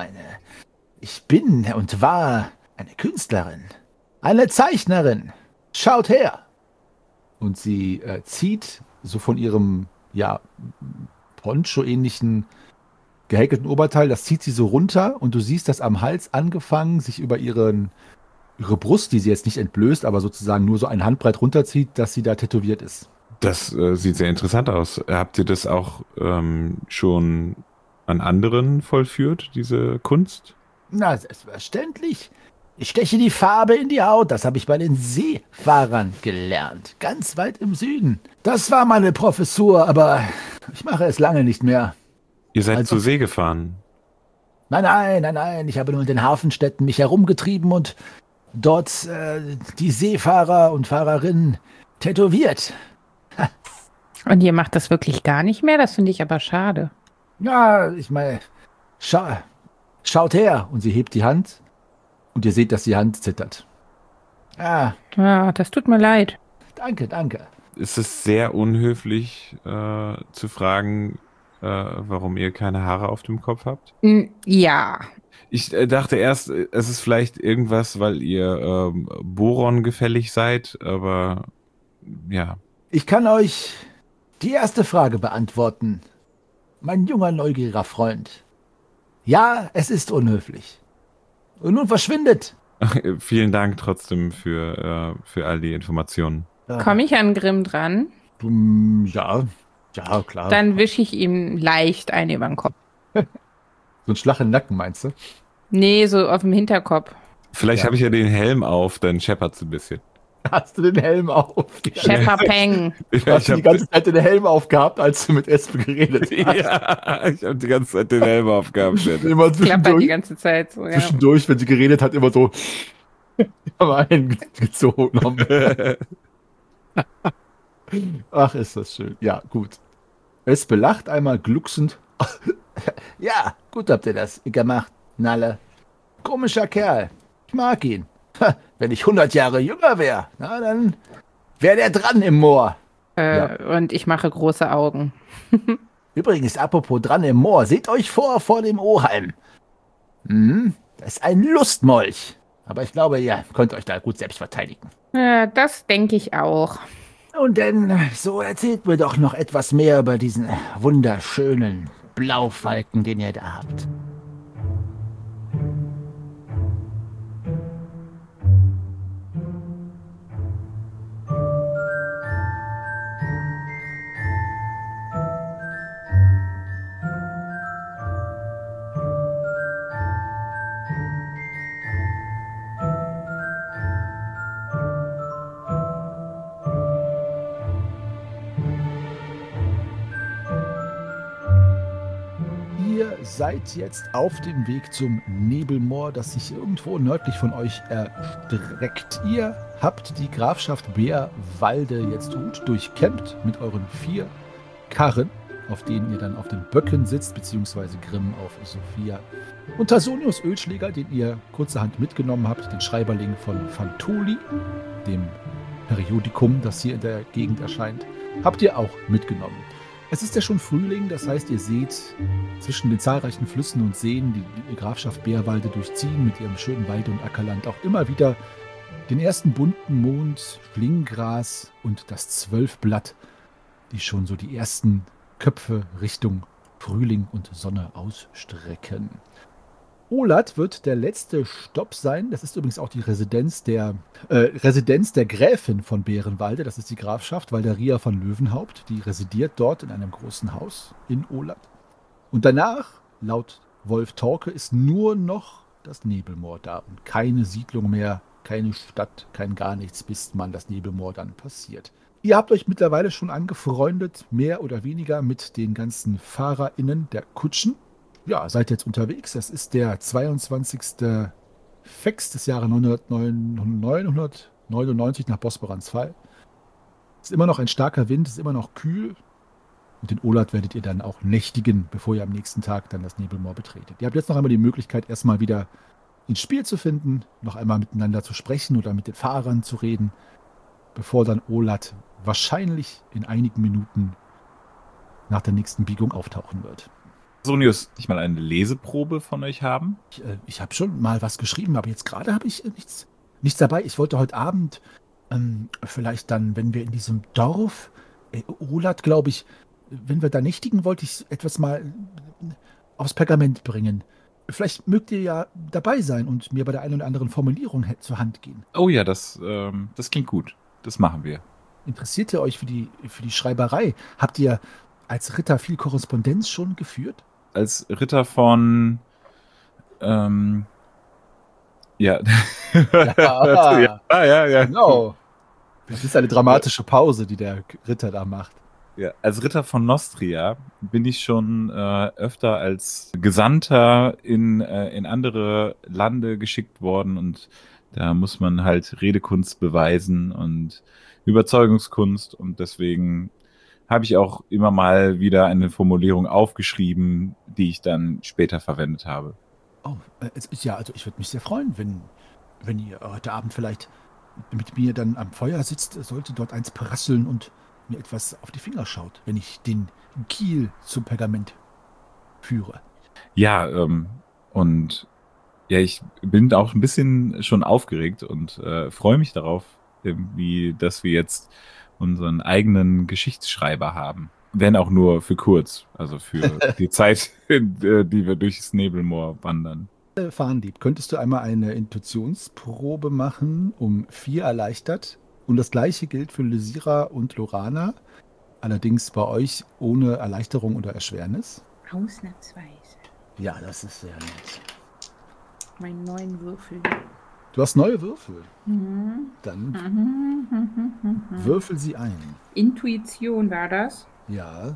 bin und war eine Künstlerin, eine Zeichnerin. Schaut her! Und sie zieht so von ihrem, Poncho-ähnlichen gehäkelten Oberteil, das zieht sie so runter und du siehst, dass am Hals angefangen sich über ihre Brust, die sie jetzt nicht entblößt, aber sozusagen nur so ein Handbreit runterzieht, dass sie da tätowiert ist. Das sieht sehr interessant aus. Habt ihr das auch schon an anderen vollführt, diese Kunst? Na, selbstverständlich. Ich steche die Farbe in die Haut. Das habe ich bei den Seefahrern gelernt. Ganz weit im Süden. Das war meine Professur, aber ich mache es lange nicht mehr. Ihr seid zur See gefahren? Nein. Ich habe nur in den Hafenstädten mich herumgetrieben und dort die Seefahrer und Fahrerinnen tätowiert. Und ihr macht das wirklich gar nicht mehr? Das finde ich aber schade. Ja, ich meine, schaut her. Und sie hebt die Hand Und ihr seht, dass die Hand zittert. Ja, das tut mir leid. Danke. Ist es sehr unhöflich zu fragen, warum ihr keine Haare auf dem Kopf habt? Ja. Ich dachte erst, es ist vielleicht irgendwas, weil ihr Boron gefällig seid, aber ja. Ich kann euch die erste Frage beantworten, mein junger, neugieriger Freund. Ja, es ist unhöflich. Und nun verschwindet. Vielen Dank trotzdem für all die Informationen. Komme ich an Grimm dran? Ja, klar. Dann wische ich ihm leicht einen über den Kopf. So ein Schlag im Nacken, meinst du? Nee, so auf dem Hinterkopf. Vielleicht habe ich ja den Helm auf, dann scheppert's ein bisschen. Hast du den Helm auf? Schepperpeng. Du hast die ganze Zeit den Helm aufgehabt, als du mit Espe geredet hast. Ja, ich habe die ganze Zeit den Helm aufgehabt. Immer Klappert die ganze Zeit so, ja. Zwischendurch, wenn sie geredet hat, immer so eingezogen. Ach, ist das schön. Ja, gut. Espe lacht einmal glucksend. Ja, gut habt ihr das gemacht, Nalle. Komischer Kerl. Ich mag ihn. Wenn ich 100 Jahre jünger wäre, dann wäre der dran im Moor. Und ich mache große Augen. Übrigens, apropos dran im Moor, seht euch vor dem Oheim. Das ist ein Lustmolch. Aber ich glaube, ihr könnt euch da gut selbst verteidigen. Das denke ich auch. Und denn, so erzählt mir doch noch etwas mehr über diesen wunderschönen Blaufalken, den ihr da habt. Ihr seid jetzt auf dem Weg zum Nebelmoor, das sich irgendwo nördlich von euch erstreckt. Ihr habt die Grafschaft Bärwalde jetzt gut durchkämmt mit euren 4 Karren, auf denen ihr dann auf den Böcken sitzt, beziehungsweise Grimm auf Sophia. Und Tasonius Ölschläger, den ihr kurzerhand mitgenommen habt, den Schreiberling von Fantoli, dem Periodikum, das hier in der Gegend erscheint, habt ihr auch mitgenommen. Es ist ja schon Frühling, das heißt, ihr seht zwischen den zahlreichen Flüssen und Seen, die Grafschaft Bärwalde durchziehen, mit ihrem schönen Weide- und Ackerland, auch immer wieder den ersten bunten Mond, Schlinggras und das Zwölfblatt, die schon so die ersten Köpfe Richtung Frühling und Sonne ausstrecken. Olat wird der letzte Stopp sein. Das ist übrigens auch die Residenz der Gräfin von Bärenwalde. Das ist die Grafschaft Valderia von Löwenhaupt. Die residiert dort in einem großen Haus in Olat. Und danach, laut Wolf Torke, ist nur noch das Nebelmoor da und keine Siedlung mehr, keine Stadt, kein gar nichts, bis man das Nebelmoor dann passiert. Ihr habt euch mittlerweile schon angefreundet, mehr oder weniger mit den ganzen FahrerInnen der Kutschen. Ja, seid jetzt unterwegs. Es ist der 22. Fex des Jahres 999 nach Bosporans Fall. Es ist immer noch ein starker Wind, es ist immer noch kühl. Und in Olat werdet ihr dann auch nächtigen, bevor ihr am nächsten Tag dann das Nebelmoor betretet. Ihr habt jetzt noch einmal die Möglichkeit, erstmal wieder ins Spiel zu finden, noch einmal miteinander zu sprechen oder mit den Fahrern zu reden, bevor dann Olat wahrscheinlich in einigen Minuten nach der nächsten Biegung auftauchen wird. Sonius, ich mal eine Leseprobe von euch haben? Ich habe schon mal was geschrieben, aber jetzt gerade habe ich nichts dabei. Ich wollte heute Abend vielleicht dann, wenn wir in diesem Dorf, Olat, glaube ich, wenn wir da nächtigen, wollte ich etwas mal aufs Pergament bringen. Vielleicht mögt ihr ja dabei sein und mir bei der einen oder anderen Formulierung zur Hand gehen. Oh ja, das klingt gut. Das machen wir. Interessiert ihr euch für die Schreiberei? Habt ihr als Ritter viel Korrespondenz schon geführt? Als Ritter von ja. Ja, genau. Das ist eine dramatische Pause, die der Ritter da macht. Ja, als Ritter von Nostria bin ich schon öfter als Gesandter in andere Lande geschickt worden und da muss man halt Redekunst beweisen und Überzeugungskunst und deswegen habe ich auch immer mal wieder eine Formulierung aufgeschrieben, die ich dann später verwendet habe. Oh, ja, also ich würde mich sehr freuen, wenn ihr heute Abend vielleicht mit mir dann am Feuer sitzt, sollte dort eins prasseln und mir etwas auf die Finger schaut, wenn ich den Kiel zum Pergament führe. Ja, und ja, ich bin auch ein bisschen schon aufgeregt und freue mich darauf, irgendwie, dass wir jetzt unseren eigenen Geschichtsschreiber haben. Wenn auch nur für kurz, also für die Zeit, die wir durchs Nebelmoor wandern. Fahndieb, könntest du einmal eine Intuitionsprobe machen, um 4 erleichtert? Und das gleiche gilt für Lysira und Lorana, allerdings bei euch ohne Erleichterung oder Erschwernis. Ausnahmsweise. Ja, das ist sehr nett. Meinen neuen Würfel. Du hast neue Würfel. Mhm. Dann würfel sie ein. Intuition war das? Ja.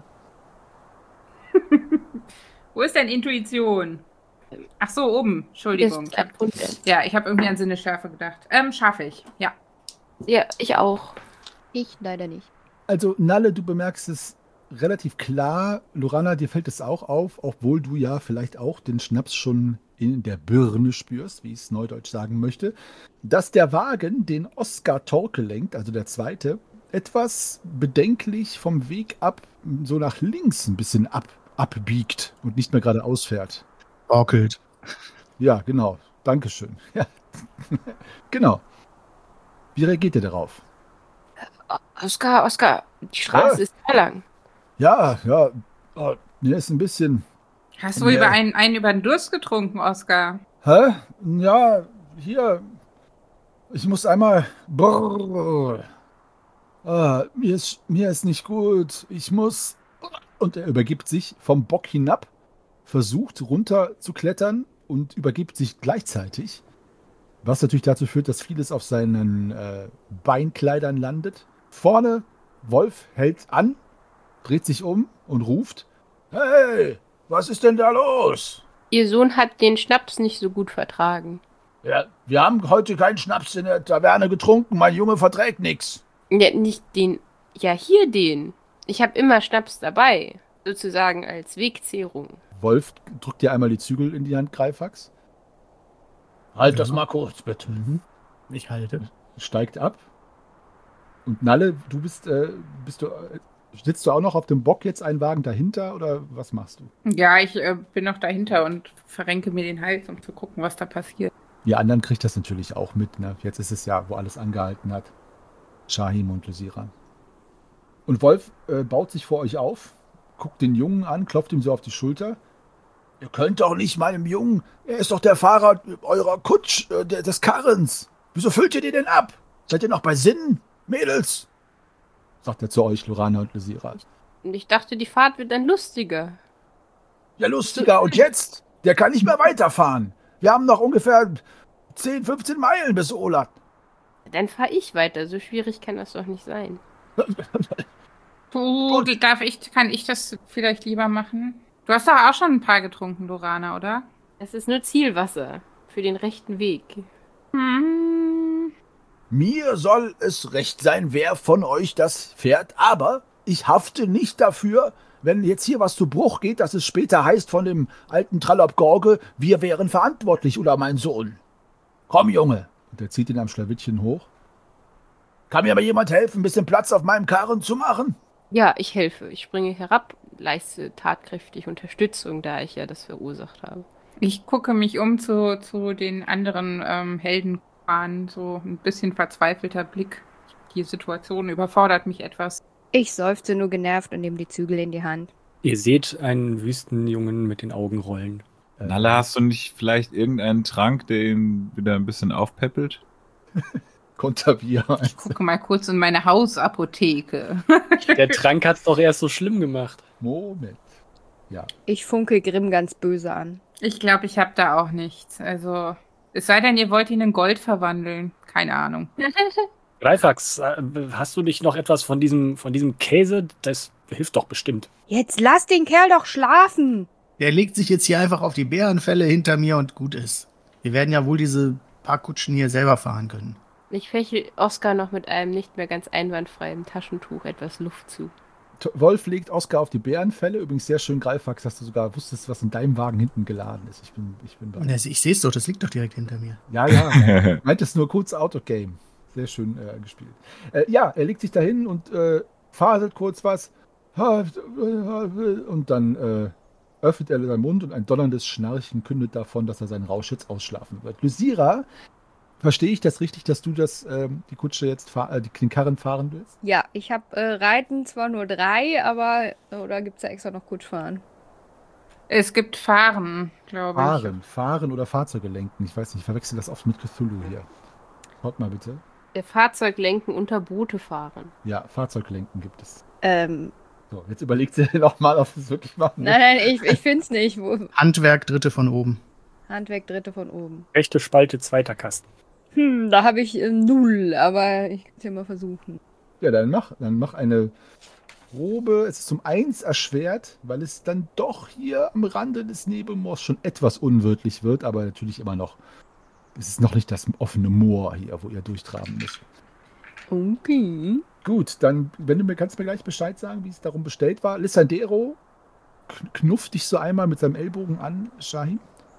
Wo ist denn Intuition? Ach so, oben. Entschuldigung. Ja, ich habe irgendwie an Sinnesschärfe gedacht. Schaffe ich, ja. Ja, ich auch. Ich leider nicht. Also, Nalle, du bemerkst es relativ klar. Lorana, dir fällt es auch auf, obwohl du ja vielleicht auch den Schnaps schon in der Birne spürst, wie ich es neudeutsch sagen möchte, dass der Wagen, den Oskar Torkel lenkt, also der zweite, etwas bedenklich vom Weg ab, so nach links ein bisschen abbiegt und nicht mehr geradeaus fährt. Orkelt. Ja, genau. Dankeschön. Ja. Genau. Wie reagiert ihr darauf? Oskar, die Straße ist sehr lang. Ja. Oh, mir ist ein bisschen... Hast du wohl einen über den Durst getrunken, Oskar? Hä? Ja, hier. Ich muss einmal... Brrr. Mir ist nicht gut. Ich muss... Und er übergibt sich vom Bock hinab, versucht runter zu klettern und übergibt sich gleichzeitig. Was natürlich dazu führt, dass vieles auf seinen Beinkleidern landet. Vorne, Wolf hält an, dreht sich um und ruft: Hey, was ist denn da los? Ihr Sohn hat den Schnaps nicht so gut vertragen. Ja, wir haben heute keinen Schnaps in der Taverne getrunken. Mein Junge verträgt nichts. Ja, nicht den. Ja, hier den. Ich habe immer Schnaps dabei. Sozusagen als Wegzehrung. Wolf drückt dir einmal die Zügel in die Hand, Greifax. Halt das mal kurz, bitte. Ich halte. Steigt ab. Und Nalle, du sitzt du auch noch auf dem Bock jetzt einen Wagen dahinter oder was machst du? Ja, ich bin noch dahinter und verrenke mir den Hals, um zu gucken, was da passiert. Die anderen kriegt das natürlich auch mit. Ne? Jetzt ist es ja, wo alles angehalten hat. Shahim und Lysira. Und Wolf baut sich vor euch auf, guckt den Jungen an, klopft ihm so auf die Schulter. Ihr könnt doch nicht meinem Jungen, er ist doch der Fahrer eurer des Karrens. Wieso füllt ihr den denn ab? Seid ihr noch bei Sinnen, Mädels? Sagt er zu euch, Lorana und Lysira. Und ich dachte, die Fahrt wird dann lustiger. Ja, lustiger. Und jetzt? Der kann nicht mehr weiterfahren. Wir haben noch ungefähr 10, 15 Meilen bis Olat. Dann fahre ich weiter. So schwierig kann das doch nicht sein. Kann ich das vielleicht lieber machen? Du hast doch auch schon ein paar getrunken, Lorana, oder? Es ist nur Zielwasser für den rechten Weg. Mir soll es recht sein, wer von euch das fährt, aber ich hafte nicht dafür, wenn jetzt hier was zu Bruch geht, dass es später heißt von dem alten Trallop Gorge, wir wären verantwortlich oder mein Sohn. Komm, Junge. Und er zieht ihn am Schlawittchen hoch. Kann mir aber jemand helfen, ein bisschen Platz auf meinem Karren zu machen? Ja, ich helfe. Ich springe herab, leiste tatkräftig Unterstützung, da ich ja das verursacht habe. Ich gucke mich um zu den anderen Helden. So ein bisschen verzweifelter Blick. Die Situation überfordert mich etwas. Ich seufze nur genervt und nehme die Zügel in die Hand. Ihr seht einen Wüstenjungen mit den Augen rollen. Nalle, hast du nicht vielleicht irgendeinen Trank, der ihn wieder ein bisschen aufpäppelt? Konterbier. Ich gucke mal kurz in meine Hausapotheke. Der Trank hat's doch erst so schlimm gemacht. Moment. Ja. Ich funkel Grimm ganz böse an. Ich glaube, ich habe da auch nichts. Also, es sei denn, ihr wollt ihn in Gold verwandeln. Keine Ahnung. Greifax, hast du nicht noch etwas von diesem Käse? Das hilft doch bestimmt. Jetzt lass den Kerl doch schlafen. Der legt sich jetzt hier einfach auf die Bärenfälle hinter mir und gut ist. Wir werden ja wohl diese paar Kutschen hier selber fahren können. Ich fäche Oskar noch mit einem nicht mehr ganz einwandfreien Taschentuch etwas Luft zu. Wolf legt Oskar auf die Bärenfelle. Übrigens sehr schön, Greifax, dass du sogar wusstest, was in deinem Wagen hinten geladen ist. Ich bin bei. Ich sehe es doch, das liegt doch direkt hinter mir. Ja. Ich meinte es nur kurz Autogame. Sehr schön gespielt. Er legt sich dahin und faselt kurz was. Und dann öffnet er seinen Mund und ein donnerndes Schnarchen kündet davon, dass er seinen Rausch jetzt ausschlafen wird. Lysira, verstehe ich das richtig, dass du die Kutsche jetzt den Karren fahren willst? Ja, ich habe Reiten zwar nur 3, aber oder gibt es da extra noch Kutschfahren? Es gibt Fahren, glaube ich. Fahren oder Fahrzeuge lenken. Ich weiß nicht, ich verwechsel das oft mit Cthulhu hier. Schaut mal bitte. Fahrzeuglenken unter Boote fahren. Ja, Fahrzeuglenken gibt es. So, jetzt überlegt sie nochmal, ob es wirklich machen. Nein, ich finde es nicht. Handwerk, dritte von oben. Handwerk, dritte von oben. Rechte Spalte, zweiter Kasten. Da habe ich 0, aber ich kann es ja mal versuchen. Ja, dann mach eine Probe. Es ist um 1 erschwert, weil es dann doch hier am Rande des Nebelmoors schon etwas unwirtlich wird, aber natürlich immer noch. Es ist noch nicht das offene Moor hier, wo ihr durchtraben müsst. Okay. Gut, dann, kannst du mir gleich Bescheid sagen, wie es darum bestellt war. Lissandero knufft dich so einmal mit seinem Ellbogen an, Shahin.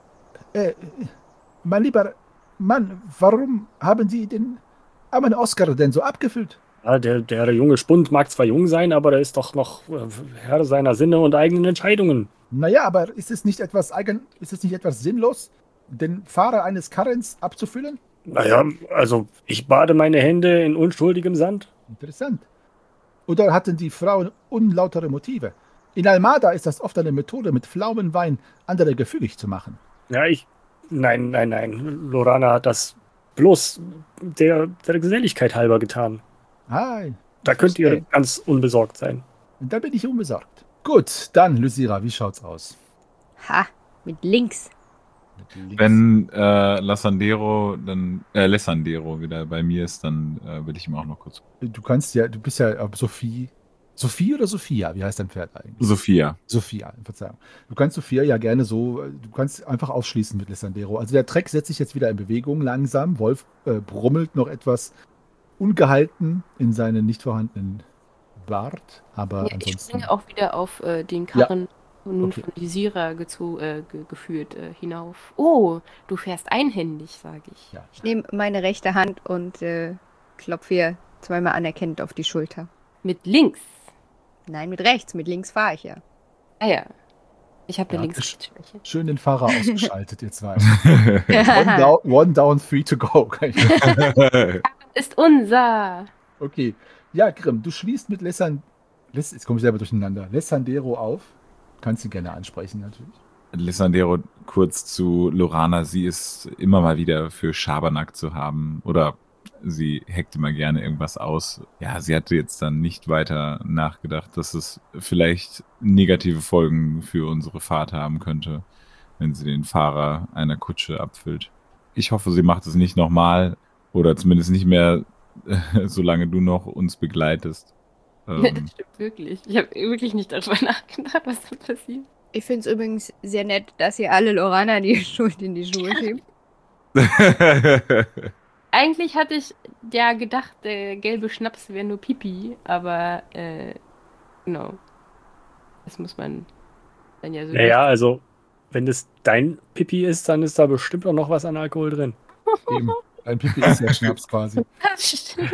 Mein lieber Mann, warum haben Sie den armen Oskar denn so abgefüllt? Ja, der junge Spund mag zwar jung sein, aber der ist doch noch Herr seiner Sinne und eigenen Entscheidungen. Naja, aber ist es nicht etwas sinnlos, den Fahrer eines Karrens abzufüllen? Naja, also ich bade meine Hände in unschuldigem Sand. Interessant. Oder hatten die Frauen unlautere Motive? In Almada ist das oft eine Methode, mit Pflaumenwein andere gefügig zu machen. Ja, Nein. Lorana hat das bloß der Geselligkeit halber getan. Da könnt ihr ganz unbesorgt sein. Da bin ich unbesorgt. Gut, dann, Lysira, wie schaut's aus? Mit links. Wenn Lissandero wieder bei mir ist, dann will ich ihm auch noch kurz. Du bist ja Sophie. Sophie oder Sophia? Wie heißt dein Pferd eigentlich? Sophia, Verzeihung. Du kannst Sophia ja gerne du kannst einfach ausschließen mit Lissandero. Also der Treck setzt sich jetzt wieder in Bewegung langsam. Wolf brummelt noch etwas ungehalten in seinen nicht vorhandenen Bart, aber ansonsten... Ich springe auch wieder auf den Karren von Lysira geführt hinauf. Oh, du fährst einhändig, sage ich. Ja. Ich nehme meine rechte Hand und klopfe ihr zweimal anerkennend auf die Schulter. Mit links? Nein, mit rechts. Mit links fahre ich ja. Ah ja. Ich habe eine Links-Schwäche. Schön den Fahrer ausgeschaltet, ihr zwei. One down, 3 to go. Ist unser. Okay. Ja, Grimm, du schließt mit jetzt komme ich selber durcheinander. Lissandero auf. Kannst sie gerne ansprechen, natürlich. Lissandero kurz zu Lorana. Sie ist immer mal wieder für Schabernack zu haben. Oder sie hackt immer gerne irgendwas aus. Ja, sie hatte jetzt dann nicht weiter nachgedacht, dass es vielleicht negative Folgen für unsere Fahrt haben könnte, wenn sie den Fahrer einer Kutsche abfüllt. Ich hoffe, sie macht es nicht nochmal oder zumindest nicht mehr, solange du noch uns begleitest. Das stimmt wirklich. Ich habe wirklich nicht darüber nachgedacht, was da passiert. Ich finde es übrigens sehr nett, dass ihr alle Lorana die Schuld in die Schuhe schiebt. Eigentlich hatte ich ja gedacht, der gelbe Schnaps wäre nur Pipi, aber genau. Das muss man dann ja so... Naja, also, wenn das dein Pipi ist, dann ist da bestimmt auch noch was an Alkohol drin. Eben. Dein Pipi ist ja Schnaps quasi. Das stimmt.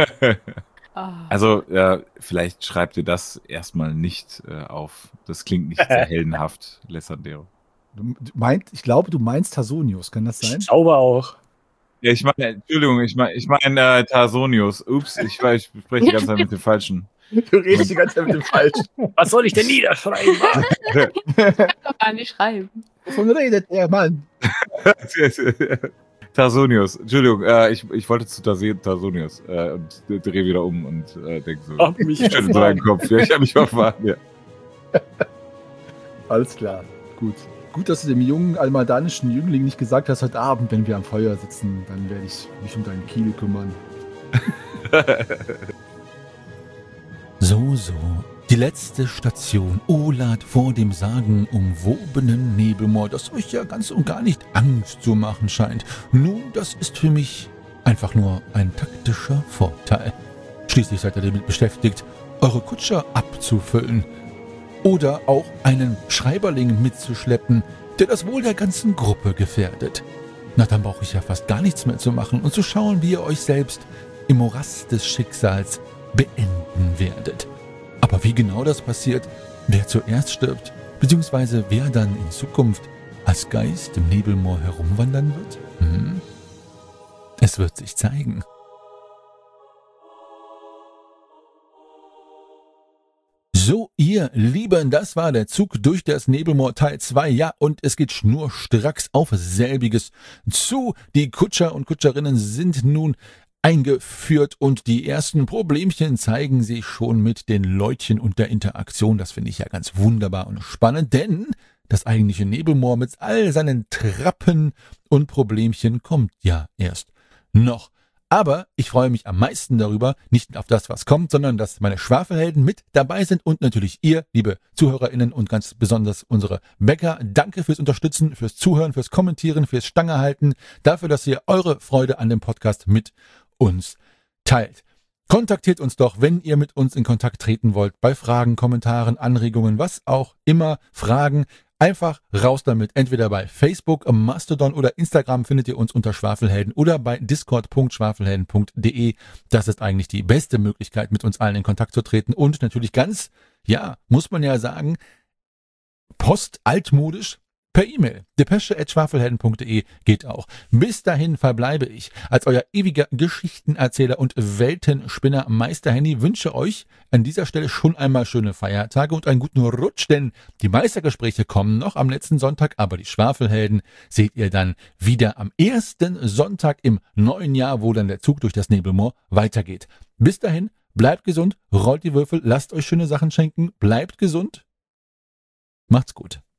Also, vielleicht schreibt ihr das erstmal nicht auf. Das klingt nicht sehr heldenhaft, Lissandero. Ich glaube, du meinst Tasonius, kann das sein? Ich glaube auch. Ja, Entschuldigung, ich meine Tarsonius. Ups, ich spreche die ganze Zeit mit dem Falschen. Du redest die ganze Zeit mit dem Falschen. Was soll ich denn niederschreiben? Ich kann doch gar nicht schreiben. Wovon redet der Mann? Tarsonius, Entschuldigung, ich wollte zu Tarsonius und drehe wieder um und denke so, mich ich schüttle so deinen Kopf. Ja, ich habe mich verfahren, ja. Alles klar, gut. Gut, dass du dem jungen almadanischen Jüngling nicht gesagt hast, heute Abend, wenn wir am Feuer sitzen, dann werde ich mich um deinen Kiel kümmern. So. Die letzte Station, Olad vor dem sagenumwobenen Nebelmoor, das euch ja ganz und gar nicht Angst zu machen scheint. Nun, das ist für mich einfach nur ein taktischer Vorteil. Schließlich seid ihr damit beschäftigt, eure Kutscher abzufüllen. Oder auch einen Schreiberling mitzuschleppen, der das Wohl der ganzen Gruppe gefährdet. Na, dann brauche ich ja fast gar nichts mehr zu machen und zu schauen, wie ihr euch selbst im Morast des Schicksals beenden werdet. Aber wie genau das passiert, wer zuerst stirbt, beziehungsweise wer dann in Zukunft als Geist im Nebelmoor herumwandern wird? Es wird sich zeigen. So, ihr Lieben, das war der Zug durch das Nebelmoor Teil 2. Ja, und es geht schnurstracks auf selbiges zu. Die Kutscher und Kutscherinnen sind nun eingeführt und die ersten Problemchen zeigen sich schon mit den Leutchen und der Interaktion. Das finde ich ja ganz wunderbar und spannend, denn das eigentliche Nebelmoor mit all seinen Trappen und Problemchen kommt ja erst noch. Aber ich freue mich am meisten darüber, nicht auf das, was kommt, sondern dass meine Schwafelhelden mit dabei sind und natürlich ihr, liebe ZuhörerInnen und ganz besonders unsere Bäcker. Danke fürs Unterstützen, fürs Zuhören, fürs Kommentieren, fürs Stangehalten, dafür, dass ihr eure Freude an dem Podcast mit uns teilt. Kontaktiert uns doch, wenn ihr mit uns in Kontakt treten wollt, bei Fragen, Kommentaren, Anregungen, was auch immer, Fragen. Einfach raus damit. Entweder bei Facebook, Mastodon oder Instagram findet ihr uns unter Schwafelhelden oder bei discord.schwafelhelden.de. Das ist eigentlich die beste Möglichkeit, mit uns allen in Kontakt zu treten. Und natürlich ganz, muss man ja sagen, postaltmodisch per E-Mail. depesche@schwafelhelden.de geht auch. Bis dahin verbleibe ich als euer ewiger Geschichtenerzähler und Weltenspinner Meister Henny, wünsche euch an dieser Stelle schon einmal schöne Feiertage und einen guten Rutsch, denn die Meistergespräche kommen noch am letzten Sonntag, aber die Schwafelhelden seht ihr dann wieder am ersten Sonntag im neuen Jahr, wo dann der Zug durch das Nebelmoor weitergeht. Bis dahin, bleibt gesund, rollt die Würfel, lasst euch schöne Sachen schenken, bleibt gesund, macht's gut.